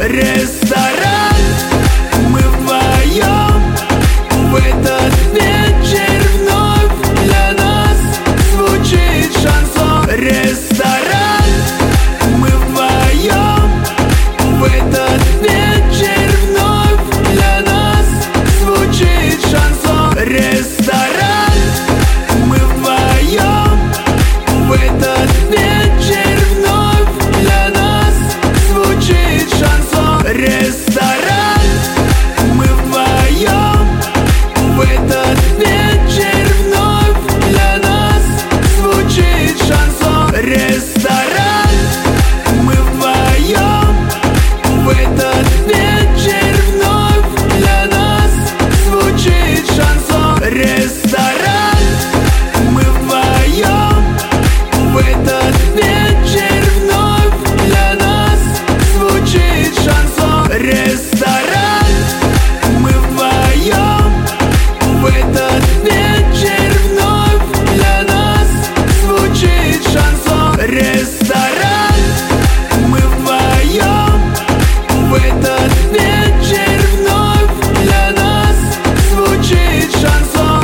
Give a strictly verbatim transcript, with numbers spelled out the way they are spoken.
Ресторан, мы вдвоем в этот вечер вновь для нас звучит шансон. Ресторан, мы вдвоем в этот вечер вновь для нас звучит шансон. Ресторан, мы вдвоем в этот вечер вновь для нас звучит шансон. Ресторан, мы вдвоем в этот вечер вновь для нас звучит шансон. Ресторан, мы вдвоем в этот